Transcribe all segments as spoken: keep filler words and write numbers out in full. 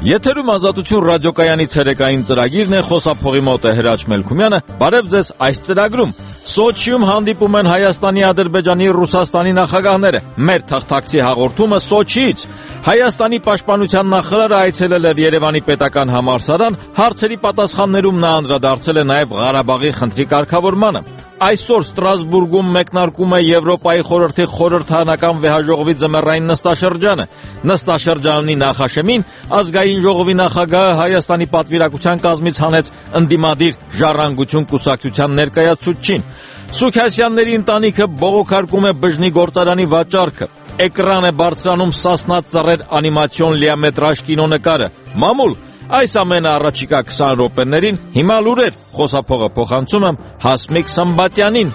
Եթերում Ազատություն ռադիոկայանի ցերեկային ծրագիրն է, խոսափողի մոտ է Հրաչ Մելքումյանը։ Բարև ձեզ, այս ծրագրում Սոչիում հանդիպում են Հայաստանի, Ադրբեջանի, Ռուսաստանի նախագահները։ Մեր թղթակցի հաղորդումը Սոչիից։ Հայաստանի պաշտպանության նախարարը այցելել էր Երևանի պետական համալսարան, հարցերի պատասխաններում նա անդրադարձել է նաև Ղարաբաղի խնդրի կարգավորմանը։ Այսօր Ստրասբուրգում մեկնարկում է Եվրոպայի խորհրդի խորհրդարանական վեհաժողովի ձմեռային նստաշրջանը։ Նստաշրջանի նախաշեմին ազգային ժողովի նախագահը Հայաստանի պատվիրակության կազմից հանեց ընդդիմադիր Ժառանգություն կուսակցության ներկայացուցչին։ Սուքասյանների ընտանիքը բողոքարկում է բժնի գործարանի վաճառքը։ Էկրան է բարձրանում Սասնա ծռեր անիմացիոն լիամետրաժ կինոնկարը։ Մամուլ, այս ամենը առաջիկա քսան րոպեներին, հիմա լուրեր, խոսափողը փոխանցում եմ Հասմիկ Սմբատյանին։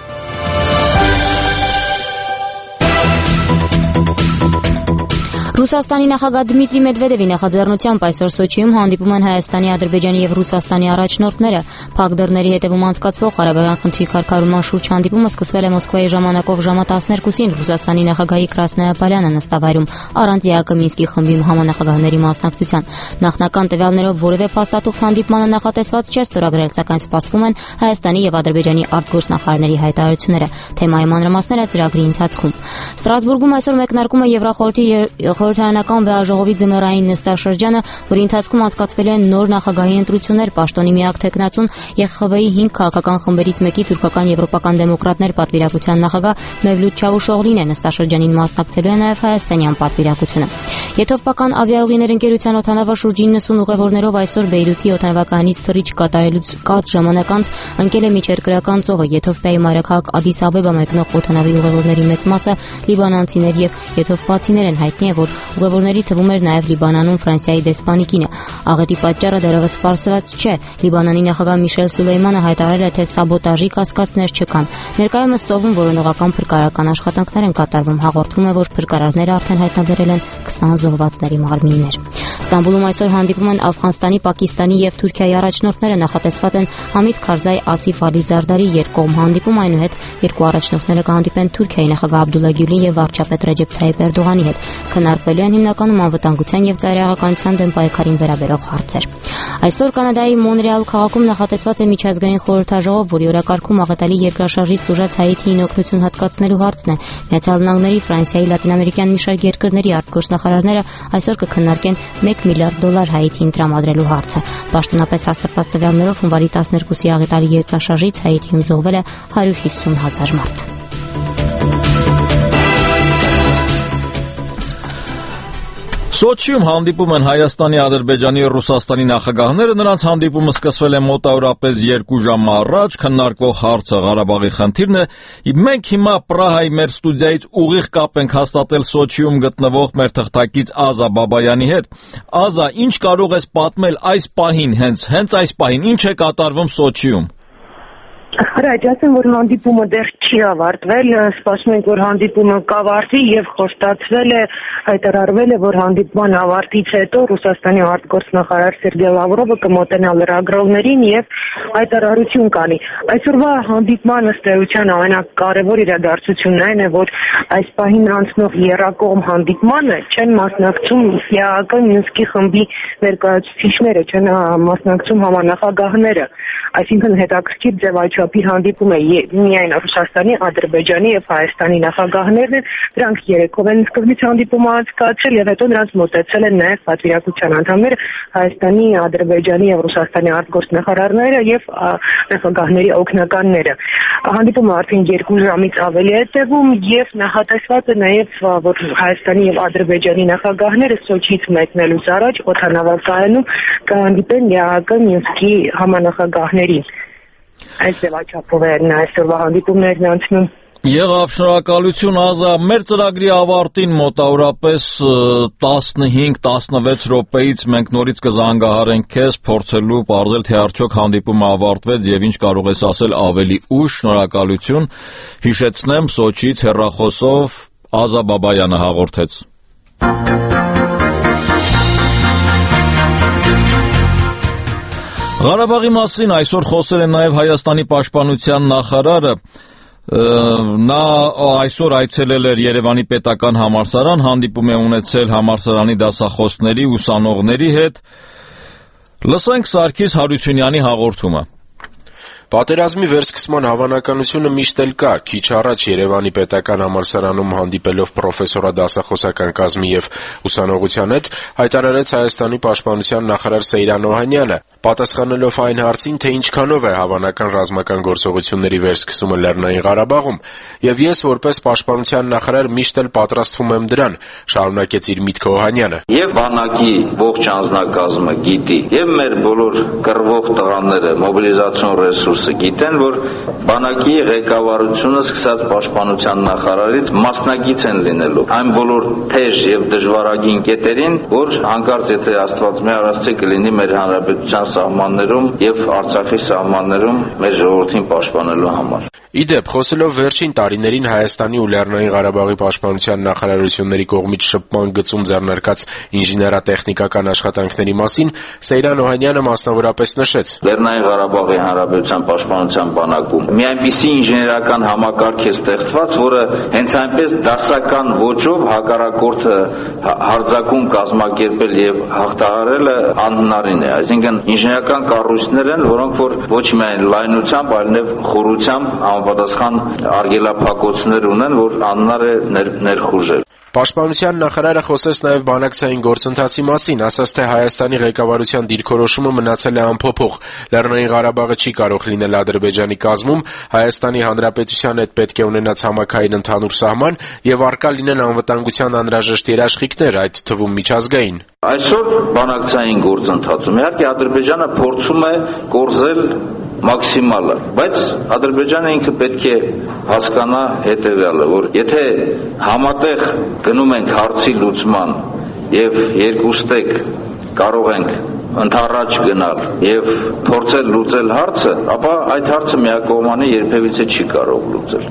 Ռուսաստանի նախագահ Դմիտրի Մեդվեդևի նախաձեռնությամբ այսօր Սոչիում հանդիպում են Հայաստանի, Ադրբեջանի եւ Ռուսաստանի առաջնորդները։ Փակ դռների հետևում անցկացվող Ղարաբաղյան խնդրի կարգավորման շուրջ հանդիպումը սկսվել է Մոսկվայի ժամանակով ժամը տասներկուսին Ռուսաստանի նախագահի Կրասնոյարը նստավայրում առանց ԵԱԿ Մինսկի խմբի համանախագահների մասնակցության։ Նախնական տվյալներով որևէ փաստաթուղթ հանդիպմանը նախատեսված չէ ստորագրել, սակայն սպասվում են Հայաստանի եւ Ադրբեջանի արտգործնախարարների հայտարարությունները։ Թեմայի մանրամասները ծրագրի ընթացքում։ Ստրասբուրգում այսօր մեկնարկում է Եվրախորհրդի խորհրդարանական վեհաժողովի ձմեռային նստաշրջանը, որի ընթացքում անցկացվել են նոր նախագահի ընտրություններ, պաշտոնի միակ թեկնածուն ԵԽԽՎ-ի հինգ քաղաքական խմբերից մեկի թուրքական եվրոպական դեմոկրատներ պատվիրակության նախագահ Մևլութ Չավուշօղլին է։ Նստաշրջանին մասնակցելու է նաև հայաստանյան պատվիրակությունը։ Եթովպական ավիաուղիներ ընկերության օդանավը շուրջ իննսուն ուղևորներով այսօր Բեյրութի օդանավակայանից թռիչք կատարելուց կարճ ժամանակ անց ընկել է միջերկրական ծովը։ Եթովպիայի մայրաքաղաք Ադիս Աբեբա մեկնող օդանավի ուղևորների մեծ մասը լիբանանցիներ եւ եթովպացիներ են։ Հայտնի է, որ ուղևորների թվում էր նաև Լիբանանում Ֆրանսիայի դեսպանիկինը։ Աղետի պատճառը դեռևս պարզված չէ։ Լիբանանի նախագահ Միշել Սուլեյմանը հայտարարել է, թե սաբոտաժի կասկածներ չկան։ Ներկայումս ծովում որոնողական փրկարարական աշխատանքներ են կատարվում։ Հաղորդվում է, որ փրկարարները արդեն հայտնաբերել են քսան զոհվածների մարմիններ։ Ստամբուլում այսօր հանդիպում են Աֆղանստանի, Պակիստանի եւ Թուրքիայի առաջնորդները։ Նախատեսված են Համիդ Քարզայի, Ասիֆ Ալի Զարդարի երկկողմ հանդիպում, այնուհետ երկու առաջնորդները կհանդիպեն Թուրքիայի նախագահ Աբդուլլա Գյուլի եւ վարչապետ Ռեջեփ Թայիփ Էրդողանի հետ։ Քննարկվելու են հիմնականում անվտանգության եւ ծայրահեղականության դեմ պայքարին վերաբերող հարցեր։ Այսօր Կանադայի Մոնրեալ քաղաքում նախատեսված է միջազգային խորհրդաժողով, որի օրակարգում աղետալի երկրաշարժից տուժած Հայիթիին օգնություն հատկացնելու հարցն է։ Միացյալ Նահանգների, Ֆրանսիայի, լատինամերիկյան մի շարք երկրների արտգործնախարարները այսօր կքննարկեն մեկ միլիարդ դոլար Հայիթիին տրամադրելու հարցը։ Պաշտոնապես հաստատված տվյալներով հունվարի տասներկուսի աղետալի երկրաշարժից Հայիթիում զոհվել է հարյուր հիսուն հազար մարդ։ Սոչիում հանդիպում են Հայաստանի, Ադրբեջանի ու Ռուսաստանի նախագահները։ Նրանց հանդիպումը սկսվել է մոտավորապես երկու ժամ առաջ։ Քննարկվող հարցը Ղարաբաղի խնդիրն է։ Մենք հիմա Պրահայի մեր ստուդիայից ուղիղ կապ ենք հաստատել Սոչիում գտնվող մեր թղթակից Ազա Բաբայանի հետ։ Ազա, ինչ կարող ես պատմել այս պահին, հենց հենց այս պահին, ինչ է կատարվում Սոչիում։ Հրաչ, ասեմ, որ հանդիպումը դեռ չի ավարտվել, սպասում ենք, որ հանդիպումը կավարտվի եւ խոստացվել է, հայտարարվել է, որ հանդիպման ավարտից հետո Ռուսաստանի արտգործնախարար Սերգեյ Լավրովը կմոտենա լրագրողներին եւ հայտարարություն կանի։ Այսօրվա հանդիպման ըստ էության ամենակարևոր իրադարձությունն այն է, որ այս պահին անցնող եռակողմ հանդիպմանը չեն մասնակցում ԵԱԿ Մինսկի խմբի ներկայացուցիչները, չեն մասնակցում համանախագահները, այսինքն հետաքրքիր ձևաչափի հանդիպում է միայն Ռուսաստանի, Ադրբեջանի եւ Հայաստանի նախագահներն են, դրանք երեքով են սկզբից հանդիպումը անցկացրել եւ հետո նրանց մոտեցել են նաեւ պատվիրակության անդամները, Հայաստանի, Ադրբեջանի եւ Ռուսաստանի արտգործնախարարները եւ նախագահների օգնականները։ Հանդիպումը արդեն երկու ժամից ավելի է տևում եւ նախատեսված է նաեւ, որ Հայաստանի եւ Ադրբեջանի նախագահները Սոչիից մեկնելուց առաջ օդանավակայանում կհանդիպեն ԵԱԿ Մինսկի համանախագահներին։ Այս ձևաչափով են այսօրվա հանդիպումներն անցնում։ Եղավ, շնորհակալություն Ազա, մեր ծրագրի ավարտին մոտավորապես տասնհինգ տասնվեց րոպեից մենք նորից կզանգահարենք քեզ, փորձելու պարզել, թե արդյոք հանդիպումը ավարտվեց եւ ինչ կարող ես ասել ավելի ուշ։ Շնորհակալություն։ Հիշեցնեմ, Սոչիից հեռախոսով Ազա Բաբայանը հաղորդեց։ Ղարաբաղի մասին այսօր խոսել է նաև Հայաստանի պաշտպանության նախարարը։ Նա այսօր այցելել էր Երևանի պետական համալսարան, հանդիպում է ունեցել համալսարանի դասախոսների, ուսանողների հետ։ Լսենք Սարգիս Հարությունյանի հաղորդումը։ Պատերազմի վերսկսման հավանականությունը միշտ էլ կա։ Քիչ առաջ Երևանի պետական համալսարանում հանդիպելով պրոֆեսորադասախոսական կազմի եւ ուսանողության հետ հայտարարեց Հայաստանի պաշտպանության նախարար Սեյրան Օհանյանը, պատասխանելով այն հարցին, թե ինչքանով է հավանական ռազմական գործողությունների վերսկսումը Լեռնային Ղարաբաղում, եւ ես որպես պաշտպանության նախարար միշտ էլ պատրաստվում եմ դրան, շարունակեց իր միտքը Օհանյանը։ Եվ բանակի ողջ անձնակազմը գիտի, եւ մեր բոլոր կռվող տղաները մոբիլիզացիոն ռեսուրս գիտեն, որ բանակի ղեկավարությունը սկսած պաշտպանության նախարարից մասնակից են լինելու այն բոլոր թեժ եւ դժվարագին կետերին, որ հանկարծ եթե Աստված մի արածի կլինի մեր հանրապետության սահմաններում եւ Արցախի սահմաններում մեր ժողովրդին պաշտպանելու համար։ Իդեպ, խոսելով վերջին տարիներին Հայաստանի ու Լեռնային Ղարաբաղի պաշտպանության նախարարությունների կողմից շփման գծում ձեռնարկած ինժեներատեխնիկական աշխատանքների մասին, Սեյրան Օհանյանը մասնավորապես նշեց. Լեռնային Ղարաբաղի Հանրապետության պաշտպանության բանակում մի այնպիսի ինժեներական համակարգ է ստեղծված, որը հենց այնպես դասական ոճով հակառակորդը հարձակում կազմակերպել եւ հաղթահարելը անհնարին է։ Այսինքն ինժեներական կառույցներ են, որոնք որ ոչ միայն լայնությամբ, այլև խորությամբ պատասխան արգելափակոցներ ունեն, որ անհնար է ներ, ներխուժել։ Պաշտպանության նախարարը խոսեց նաև բանակցային գործընթացի մասին, ասաց, թե Հայաստանի ղեկավարության դիրքորոշումը մնացել է անփոփոխ։ Լեռնային Ղարաբաղը չի կարող լինել Ադրբեջանի կազմում, Հայաստանի Հանրապետության հետ պետք է ունենա ցամաքային ընդհանուր սահման եւ առկա լինեն անվտանգության անհրաժեշտ երաշխիքներ, այդ թվում միջազգային։ Այսօր բանակցային գործընթացում իհարկե Ադրբեջանը փորձում է կորզել մաքսիմալը, բայց Ադրբեջանը ինքը պետք է հասկանա հետևյալը, որ եթե համատեղ գնում ենք հարցի լուծման եւ երկուստեք կարող ենք ընդառաջ գնալ եւ փորձել լուծել հարցը, ապա այդ հարցը միակողմանի երբևիցե չի կարող լուծել։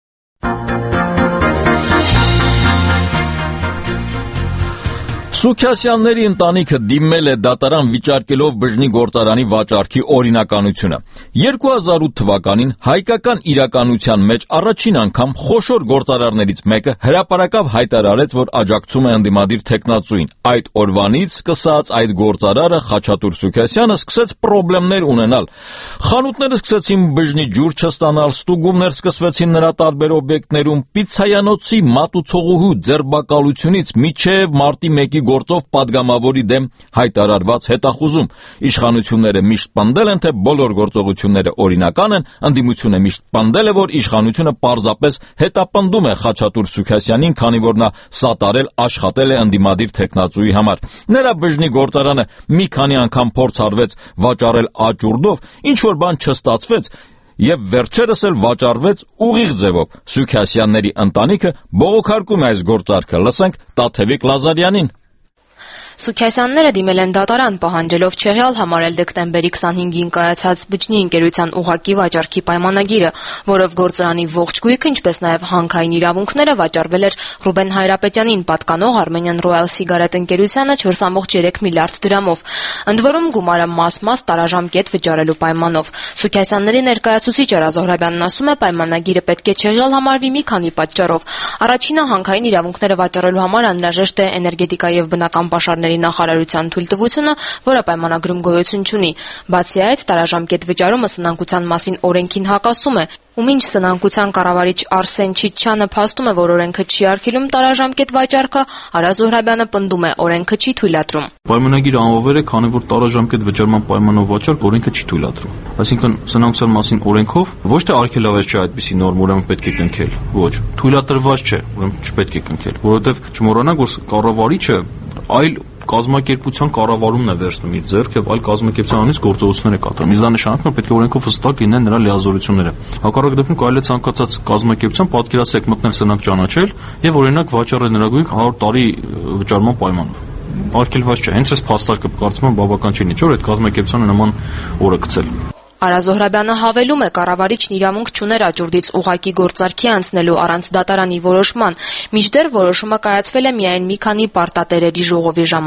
Սուքիասյանների ընտանիքը դիմել է դատարան վիճարկելով բժնի գործարանի վաճառքի օրինականությունը։ երկու հազար ութ թվականին հայկական իրականության մեջ առաջին անգամ խոշոր գործարարներից մեկը հրապարակավ հայտարարեց, որ աջակցում է ընդդիմադիր թեկնածուին։ Այդ օրվանից սկսած այդ գործարարը Խաչատուր Սուքիասյանը սկսեց խնդիրներ ունենալ։ Խանութները սկսեցին բժնի ջուր չստանալ, ստուգումներ սկսվեցին նրա տարբեր օբյեկտներում, պիցցայանոցի մատուցողուհու ձերբակալությունից մինչև մարտի մեկի գործով падգամավորի դեմ հայտարարված հետախուզում։ Իշխանությունները միշտ պնդել են, թե բոլոր գործողությունները օրինական են, ընդդիմությունը միշտ պնդել է, որ իշխանությունը պարզապես հետապնդում է Խաչատուր Սուքիասյանին, քանի որ նա սատարել աշխատել է ընդդիմադիր թեկնածուի համար։ Նրա բժնի գործարանը մի քանի անգամ փորձ արվեց վաճառել աճուրդով, ինչ որ բան չստացվեց, եւ վերջերս էլ վաճառվեց ուղիղ ձևով։ Սուքիասյանների ընտանիքը բողոքարկում է այս գործարքը։ Լսենք Տաթևիկ Լազարյանին։ Սուքիասյանները դիմել են դատարան, պահանջելով չեղյալ համարել դեկտեմբերի քսանհինգին կայացած բջնի ընկերության ուղղակի վաճառքի պայմանագիրը, որով գործարանի ողջ գույքը, ինչպես նաև հանքային իրավունքները վաճառվել էր Ռուբեն Հայրապետյանին պատկանող Armenian Royal Cigarette ընկերությանը չորս կόμma երեք միլիարդ դրամով։ Ընդ որում գումարը մաս-մաս տարաժամկետ վճարելու պայմանով։ Սուքիասյանների ներկայացուցիչ Արա Զոհրաբյանն ասում է, պայմանագիրը պետք է չեղյալ համարվի մի քանի պատճառով։ Առաջինը հանքային իրավունքները վաճառելու համար անհրաժեշտ է էներգետիկա եւ բնական պաշարների նախարարության թույլտվությունը, որը պայմանագրում գոյություն չունի։ Բացի այդ, տարաժամկետ վճարումը սնանկության մասին օրենքին հակասում է, ում ինչ սնանկության կառավարիչ Արսեն Չիչյանը փաստում է, որ օրենքը չի արգելում տարաժամկետ վաճառքը, Արա Զոհրաբյանը պնդում է, օրենքը չի թույլատրում։ Պայմանագիրը անվավեր է, քանի որ տարաժամկետ վճարման պայմանով վաճառք օրենքը չի թույլատրում։ Այսինքն սնանկության մասին օրենքով ոչ թե արգելավեզ չէ այդպիսի նորմ, ուրեմն պետք է կնքել։ Ոչ, թույլատրված չէ, ուրեմն չպետք է կնքել, որովհետև չմոռանանք, որ կառավարիչը այլ կազմակերպության կառավարումն է վերցնում իր ձեռք եւ այլ կազմակերպությունից գործողություններ է կատարում։ Իսկ դա նշանակում է պետք է օրենքով հստակ լինեն նրա լիազորությունները։ Հակառակ դեպքում կարելի է ցանկացած կազմակերպության պատկերացեք մտնել սնանկ ճանաչել եւ օրինակ վաճառել նրա գույք հարյուր տարի վճարման պայմանով։ Արգելված չէ։ Հենց այս փաստարկը կարծում եմ բավական չի, ինչ որ այդ կազմակերպությանը նման օրը գցել։ Արա Զոհրաբյանը հավելում է, կառավարիչն իրավունք չուներ աճուրդից ուղղակի գործարքի անցնելու առանց դատարանի որոշման, մինչդեռ որոշումը կայացվել է միայն մի քանի պարտատերերի ժողովի ժամանակ։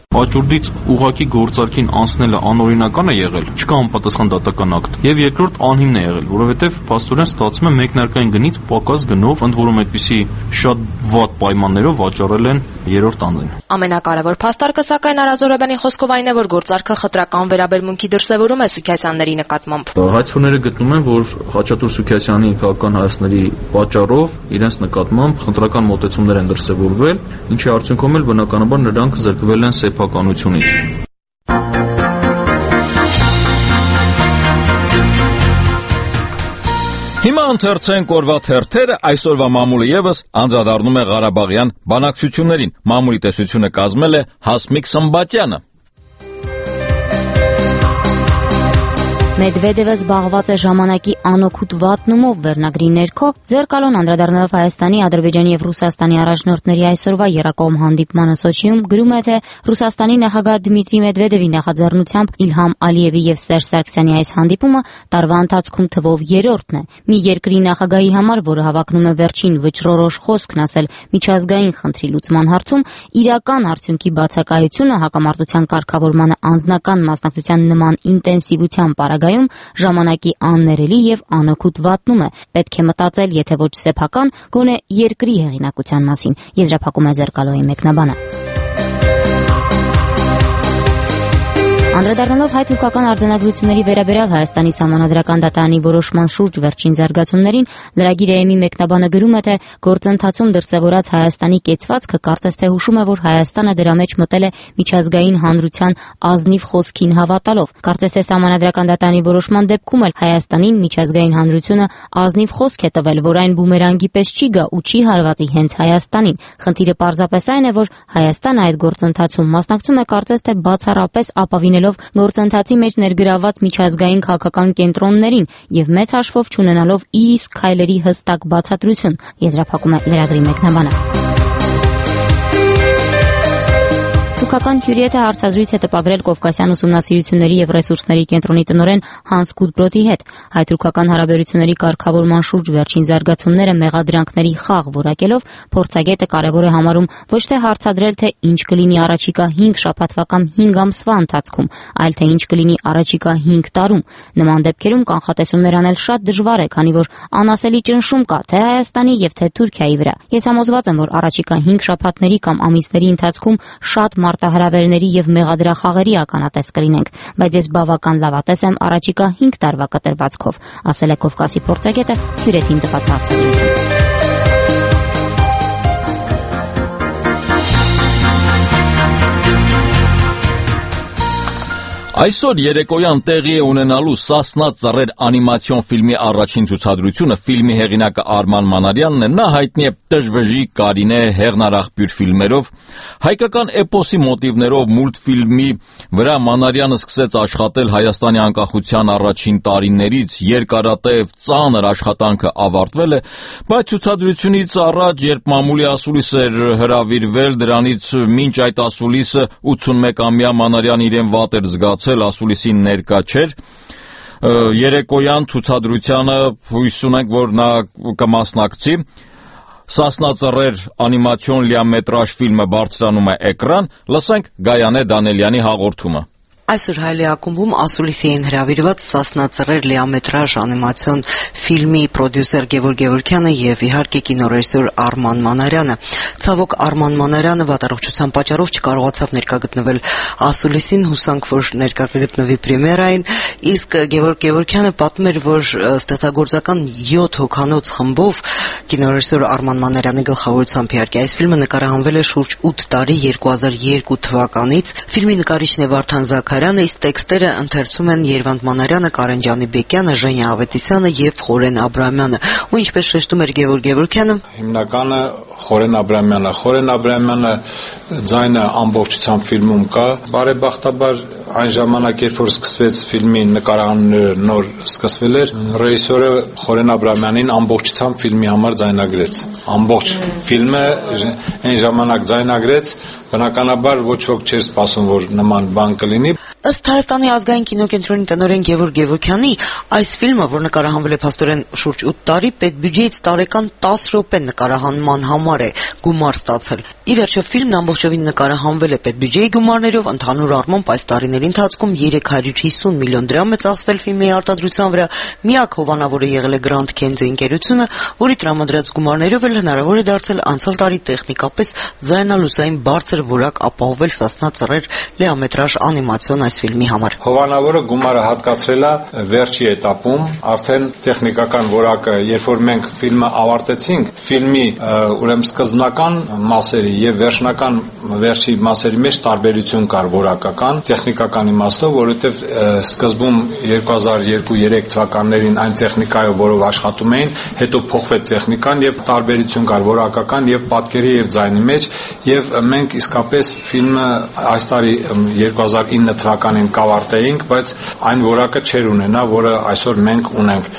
Աճուրդից ուղակի գործարքին անցնելը անօրինական է եղել, չկա անպատասխան դատական ակտ։ Եվ երկրորդ անհիմն է եղել, որովհետև փաստորեն ստացվում է մեկնարկային գնից պակաս գնով, ընդ որում այդպիսի շատ վատ պայմաններով վաճառել են երրորդ անձին։ Ամենակարևոր փաստարկը սակայն Արա Զոհրաբյանի խոսքով այն է, որ գործարքը խտրական վերաբերմունքի դրսևորում է Սուքիասյանների նկատմամբ։ Հայցքորները գտնում են, որ Խաչատուր Սուքիասյանի քաղաքական հայացքների պատճառով իրենց նկատմամբ խտրական մոտեցումներ են դրսևորվել, ինչի արդյունքում էլ բնականաբար նրանք զրկվել են սեփականությունից։ Հիմա ընթերցենք օրվա թերթերը, այսօրվա մամուլը եւս անդրադառնում է Ղարաբաղյան բանակցություններին։ Մամուլի տեսությունը կազմել է Հասմիկ Սմբատյանը։ Մեդվեդևը զբաղված է ժամանակի անօգուտ վատնումով վերնագրի ներքո, ձեռքալուն անդրադառնալով Հայաստանի, Ադրբեջանի եւ Ռուսաստանի առաջնորդների այսօրվա երակողմ հանդիպմանը Սոչիում, գրում է, թե Ռուսաստանի նախագահ Դմիտրի Մեդվեդևի նախաձեռնությամբ Իլհամ Ալիևի եւ Սերժ Սարգսյանի այս հանդիպումը տարվա ընթացքում թվով երրորդն է։ Մի երկրի նախագահի համար, որը հավակնում է վերջին վճռորոշ խոսքն ասել միջազգային խնդրի լուծման հարցում, իրական արդյունքի բացակայությունը հակամարտության կարգավորմանը անձնական մասնակցության նման ինտենսիվության պարագայում ժամանակի աններելի եւ անօգուտ վատնում է։ Պետք է մտածել, եթե ոչ սեփական, գոնե երկրի հեղինակության մասին, եզրափակում է Զերկալոյի մեկնաբանը։ Անդրադառնալով հայ-թուրքական արձանագրությունների վերաբերյալ Հայաստանի Սահմանադրական դատարանի որոշման շուրջ վերջին զարգացումներին, լրագիր-ի մեկնաբանը գրում է, թե գործընթացում դրսևորած Հայաստանի կեցվածքը կարծես թե հուշում է, որ Հայաստանը դրա մեջ մտել է միջազգային հանրության ազնիվ խոսքին հավատալով։ Կարծես թե Սահմանադրական դատարանի որոշման դեպքում էլ Հայաստանին միջազգային հանրությունը ազնիվ խոսք է տվել, որ այն բումերանգի պես չի գա ու չի հարվածի հենց Հայաստանին։ Խնդիրը պարզապես այն է, որ Հայաստանը այդ գործընթացում մասնակցում է կարծես թե բացառապես ապավինելով գործընթացի մեջ ներգրավված միջազգային քաղաքական կենտրոններին եւ մեծ հաշվով չունենալով իր իսկ քայլերի հստակ բացատրություն, եզրափակում է լրագրի մեկնաբանը։ Թուրքական հյուրիեթը հարցազրույց է տպագրել Կովկասյան ուսումնասիրությունների եւ ռեսուրսների կենտրոնի տնօրեն Հանս Գուդբրոդի հետ։ Հայ-թուրքական հարաբերությունների կարգավորման շուրջ վերջին զարգացումները մեղադրանքների խաղ որակելով, փորձագետը կարևոր է համարում ոչ թե հարցադրել, թե ինչ կլինի առաջիկա հինգ շաբաթվա կամ հինգ ամսվա ընթացքում, այլ թե ինչ կլինի առաջիկա հինգ տարում։ Նման դեպքերում կանխատեսումներ անել շատ դժվար է, քանի որ անասելի ճնշում կա թե Հայաստանի եւ թե Թուրքիայի վրա։ Ես համոզված եմ, որ առաջիկա հինգ շաբաթների կամ ամիսների ընթացքում շատ մարտահրավերների եւ մեղադրախաղերի ականատես կլինենք, բայց ես բավական լավատես եմ առաջիկա հինգ տարվա կտրվածքով, ասել է Կովկասի փորձագետը հյուրեթին տված հարցազրույցում։ Այսօր երեկոյան տեղի է ունենալու «Սասնա ծռեր» անիմացիոն ֆիլմի առաջին ցուցադրությունը։ Ֆիլմի հեղինակը Արման Մանարյանն է, նա հայտնի է «Տժվժի», «Կարինե», «Հեղնարախբյուր» ֆիլմերով։ Հայկական էպոսի մոտիվներով մուլտֆիլմի վրա Մանարյանը սկսեց աշխատել Հայաստանի անկախության առաջին տարիներից, երկարատև ծանր աշխատանքը ավարտվել է, բայց ցուցադրությունից առաջ, երբ մամուլի ասուլիս էր հրավիրվել, դրանից մինչ այդ ասուլիսը ութսունմեկամյա Մանարյանը իրեն վատ էր զգացել, ասուլիսին ներկա չէր։ Երեկոյան ցուցադրությանը հույս ունենք, որ նա կմասնակցի։ «Սասնա ծռեր» անիմացիոն լիամետրաժ ֆիլմը բարձրանում է էկրան, լսենք Գայանե Դանելյանի հաղորդումը։ Այսօր Հայլի ակումբում ասուլիսի էին հրավիրված «Սասնա ծռեր» լիամետրաժ անիմացիոն ֆիլմի պրոդյուսեր Գևորգ Գևորգյանը եւ իհարկե կինոռեժիսոր Արման Մանարյանը։ Ցավոք Արման Մանարյանը վատառողջության պատճառով չկարողացավ ներկա գտնվել ասուլիսին, հուսանք, որ ներկա կգտնվի պրեմիերային, իսկ Գևորգ Գևորգյանը պատմում էր, որ ստեղծագործական յոթ հոգանոց խմբով կինոռեժիսոր Արման Մանարյանի գլխավորությամբ իհարկե այս ֆիլմը նկարահանվել է շուրջ ութ տարի երկու հազար երկու թվականից։ Ֆիլմի նկարիչն է Վարդան Զաքարյանը, իսկ տեքստերը ընթերցում են Երվանդ Մանարյանը, Կարեն Ջանիբեկյանը, Ժենյա Ավետիսյանը եւ Խորեն Աբրահամյանը։ Ու ինչպես շեշտում էր Գևորգ Գևորգյանը, հիմնականը Խորեն Աբրահամյանը, Խորեն Աբրահամյանը ձայնը ամբողջությամբ ֆիլմում կա։ Բարեբախտաբար այն ժամանակ, երբ որ սկսվեց ֆիլմի նկարահանումը նոր սկսվել էր, ռեժիսորը Խորեն Աբրահամյանին ամբողջությամբ ֆիլմի համար ձայնագրեց։ Ամբողջ ֆիլմը այն ժամանակ ձայնագրեց, բնականաբար ոչ ոք չէր սպասում, որ նման բան կլինի։ Ըստ Հայաստանի ազգային կինոկենտրոնի տնօրեն Գևորգ Գևորգյանի, այս ֆիլմը, որ նկարահանվել է փաստորեն շուրջ ութ տարի, պետբյուջեից տարեկան տասը րոպե նկարահանման համար է գումար ստացել։ Ի վերջո ֆիլմն ամբողջովին նկարահանվել է պետբյուջեի գումարներով, ընդհանուր առմամբ այս տարիների ընթացքում երեք հարյուր հիսուն միլիոն դրամ է ծախսվել ֆիլմի արտադրության վրա։ Միակ հովանավորը եղել է Grand Candy ընկերությունը, որի տրամադրած գումարներով էլ հնարավոր է դարձել անցյալ տարի տեխնիկապես ձայնալուսային բարձր որակ ապահովել Սասնա ծռեր լիամետրաժ անիմացիոն այս ֆիլմի համար։ Հովանավորը գումարը հատկացրել է վերջի этаպում, արդեն տեխնիկական որակը, երբ որ մենք ֆիլմը ավարտեցինք, ֆիլմի ուրեմն սկզբնական մասերի եւ վերջնական վերջի մասերի մեջ տարբերություն կար որակական, տեխնիկական իմաստով, որովհետեւ սկզբում երկու հազար երկու երեք թվականներին այն տեխնիկայով, որով աշխատում էին, հետո փոխվեց տեխնիկան եւ տարբերություն կար որակական եւ պատկերի եւ ձայնի մեջ, եւ մենք իսկապես ֆիլմը այս տարի երկու հազար ինը թվականին կավարտեինք, բայց այն որակը չէր ունենա, որը այսօր մենք ունենք։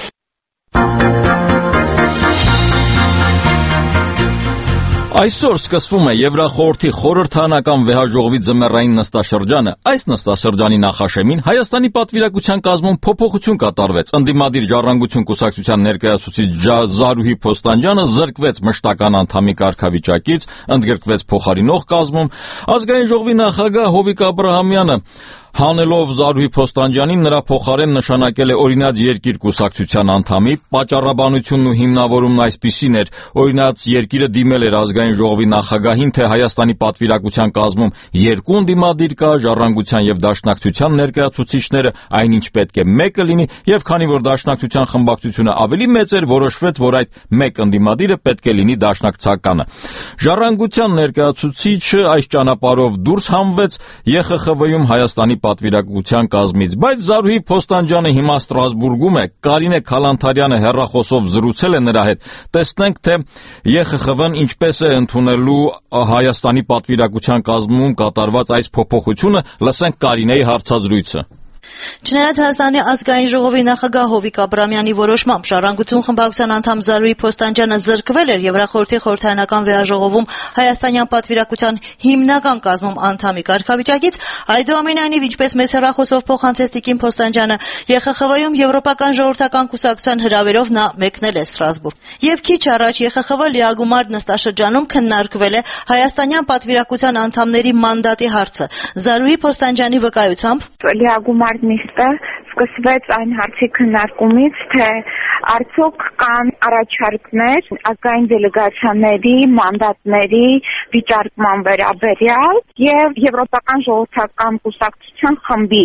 Այսօր սկսվում է Եվրախորհրդի խորհրդարանական վեհաժողովի ձմեռային նստաշրջանը։ Այս նստաշրջանի նախաշեմին Հայաստանի պատվիրակության կազմում փոփոխություն կատարվեց։ Ընդդիմադիր ժառանգություն կուսակցության ներկայացուցիչ Զարուհի Փոստանջյանը զրկվեց մշտական անդամի կարգավիճակից, ընդգրկվեց փոխարինող կազմում։ Ազգային ժողովի նախագահ Հովիկ Աբրահամյանը հանելով Զարուհի Փոստանջյանին նրա փոխարեն նշանակել է օրինաց երկիր կուսակցության անդամի, պատճառաբանությունն ու հիմնավորումն այսպիսին էր. օրինաց երկիրը դիմել էր ազգային ժողովի նախագահին, թե Հայաստանի պատվիրակության կազմում երկու ընդդիմադիր կա, ժառանգության եւ դաշնակցության ներկայացուցիչները այնինչ պետք է մեկը լինի, եւ քանի որ դաշնակցության խմբակցությունը ավելի մեծ էր, որոշվեց, որ այդ մեկ ընդդիմադիրը պետք է լինի դաշնակցականը։ Ժառանգության ներկայացուցիչը այս ճանապարհով դուրս հանվեց ԵԽԽՎ-ում Հայաստանի պատվիրակության կազմից, բայց Զարուհի Փոստանջյանը հիմա Ստրասբուրգում է, Կարինե Քալանթարյանը հեռախոսով զրուցել է նրա հետ։ Տեսնենք, թե ԵԽԽՎ-ն ինչպես է ընդունելու Հայաստանի պատվիրակության կազմում կատարված այս փոփոխությունը, լսենք Կարինեի հարցազրույցը։ Չնայած Հայաստանի ազգային ժողովի նախագահ Հովիկ Աբրահամյանի որոշմամբ Ժառանգություն խմբակցության անդամ Զարուհի Փոստանջյանը զրկվել էր Եվրախորհրդի խորհրդարանական վեհաժողովում հայաստանյան պատվիրակության հիմնական կազմում անդամի կարգավիճակից, այդուամենայնիվ, ինչպես մեծ հեռախոսով փոխանցեց Տիկին Փոստանջյանը, ԵԽԽՎ-ում Եվրոպական ժողովրդական կուսակցության հրավերով նա մեկնել է Ստրասբուրգ։ Եվ քիչ առաջ ԵԽԽՎ լիագումար նստաշրջանում քննարկվել է հայաստանյան պատվիրակության անդամների մանդատի հարցը։ Զարուհի Փոստանջյանի վկայությամբ լիագումար նիստը սկսվեց այն հարցի քննարկումից, թե արդյոք կան առաջարկներ ազգային դելեգացիաների մանդատների վիճարկման վերաբերյալ եւ Եվրոպական ժողովրդական կուսակցության խմբի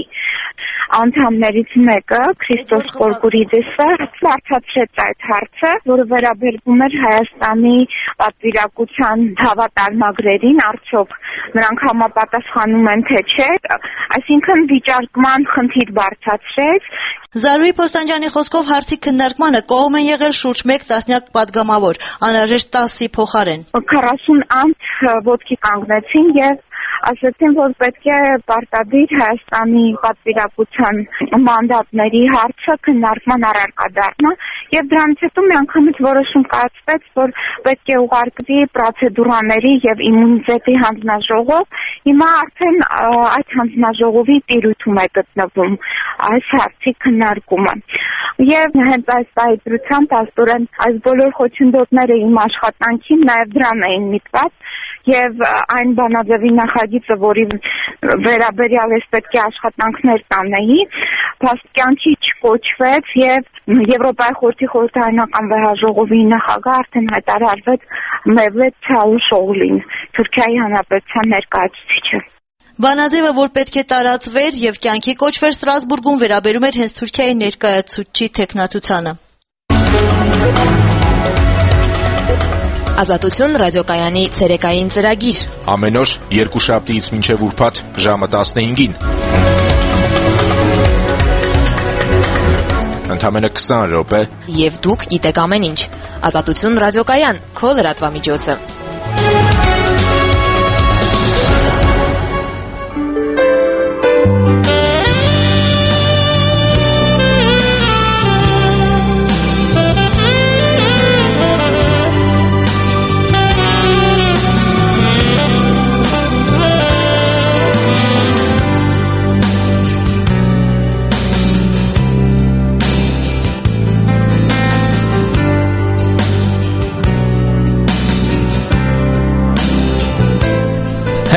անդամներից մեկը Քրիստոս Կորկուրիդիսը բարձրացրեց այդ հարցը, որը վերաբերվում էր Հայաստանի պատվիրակության հավատարմագրերին, արդյոք նրանք համապատասխանում են թե չէ, այսինքն վիճարկման խնդիր բարձրացրեց։ Զարուհի Փոստանջյանի խոսքով հարցի քննարկմանը կողմ են եղել շուրջ մեկ տասնյակ պատգամավոր, անհրաժեշտ տասի փոխարեն։ քառասուն անձ ոտքի կանգնեցին եւ ասացին, որ պետք է պարտադիր Հայաստանի պատվիրակության մանդատների հարցը քննարկման առարկա դառնա եւ դրանից հետո միանգամից որոշում կայացվեց, որ պետք է ուղարկվի պրոցեդուրաների եւ իմունիտետի հանձնաժողով։ Հիմա արդեն այդ հանձնաժողովի տիրույթում է գտնվում այս հարցի քննարկումը։ Եվ հենց այս պայծրությամբ աստորեն այս բոլոր խոչընդոտները իմ աշխատանքին նաեւ դրան էին միտված եւ այն բանաձևի նախագիծը, որի վերաբերյալ ես պետք է աշխատանքներ տանեի, փաստկյանքի չկոչվեց եւ Եվրոպայի խորհրդի խորհրդարանական վեհաժողովի նախագահ արդեն հայտարարվեց Մևլեթ Չավուշօղլին, Թուրքիայի հանրապետության ներկայացուցիչը։ Բանաձևը, որ պետք է տարածվեր եւ կյանքի կոչվեր Ստրասբուրգում, վերաբերում էր հենց Թուրքիայի ներկայացուցչի թեկնածությանը։ Ազատություն ռադիոկայանի ցերեկային ծրագիր։ Ամեն օր երկուշաբթիից մինչև ուրբաթ ժամը տասնհինգին։ Ընդամենը քսան րոպե։ Եվ դուք գիտեք ամեն ինչ։ Ազատություն ռադիոկայան, քո լրատվամիջոցը։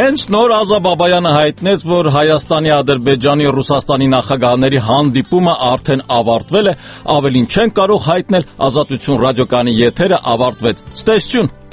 Հենց նոր Ազա Բաբայանը հայտնեց, որ Հայաստանի, Ադրբեջանի, Ռուսաստանի նախագահների հանդիպումը արդեն ավարտվել է, ավելին չեն կարող հայտնել, Ազատություն ռադիոկայանի եթերը ավարտվեց։ Ցտեսություն։